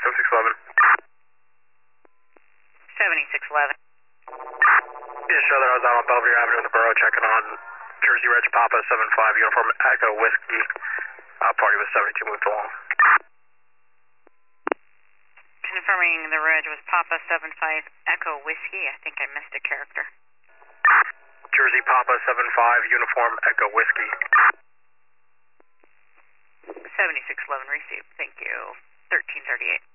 7611. 7611. Just show that I was out on Belvedere Avenue in the borough checking on Jersey Reg Papa 75 Uniform Echo Whiskey. Party was 72 moved along. Confirming the reg was Papa 75 Echo Whiskey. I think I missed a character. Jersey Papa 75 Uniform Echo Whiskey. 7611 received. Thank you. 1338.